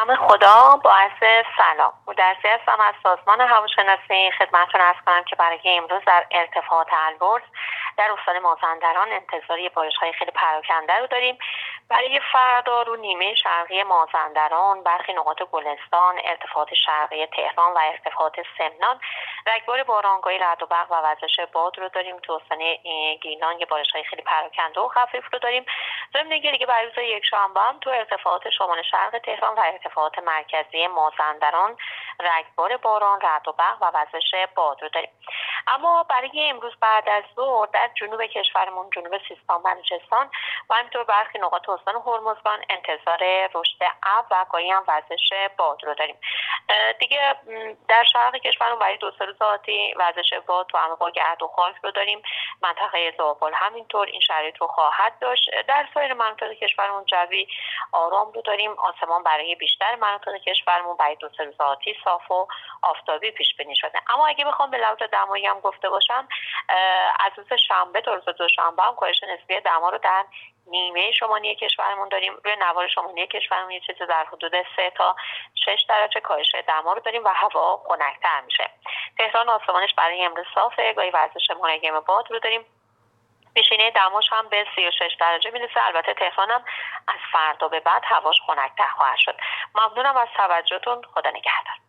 نام خدا. باعث سلام. مدرسی هستم از سازمان هواشناسی. خدمتتون عرض کنم که برای امروز در ارتفاعات البرز در استان مازندران انتظار بارش‌های خیلی پراکنده رو داریم. برای فردا رو نیمه شرقی مازندران، برخی نقاط گلستان، ارتفاعات شرقی تهران و ارتفاعات سمنان رگبار بارانگاهی، رعد و برق و وزش باد رو داریم. تو استان گیلان یه بارش‌های خیلی پراکنده و خفیف رو داریم. ضمن دیگه برای روز یکشنبه هم تو ارتفاعات شمال شرق تهران و ارتفاعات مرکزی مازندران رگبار باران، رعد و برق و وزش باد رو داریم. اما برای امروز بعد از ظهر در جنوب کشورمون، جنوب سیستان، بلوچستان و همینطور برخی نقاط استان هرمزگان انتظار رشد ابر و گاهی هم وزش باد رو داریم. دیگه در شرق کشورمون برای دو سه روز آتی وزش باد تو انواع گرد و خاک رو داریم. منطقه زابل همینطور این شرایط رو خواهد داشت. در سایر مناطق کشورمون جوی آرام رو داریم. آسمان برای بیشتر مناطق کشورمون برای دو سه روز آتی صاف و آفتابی پیش بینی شده. اما اگه بخوام به لحاظ دمایی هم گفته باشم، از روز شنبه تا روز دوشنبه هم کاهش نسبی دما رو در نیمه شمالی کشورمون داریم. روی نوار شمالی کشورمون یه چیزی در حدود 3 تا 6 درجه کاهش دما رو داریم و هوا خنک‌تر میشه. تهران آسمانش برای امروز صافه، گاهی وزش ملایم باد رو داریم. پیشینه دماش هم به 36 درجه میرسه. البته تهران هم از فردا به بعد هواش خنک‌تر خواهد شد. ممنونم از توجهتون. خدا نگهدار.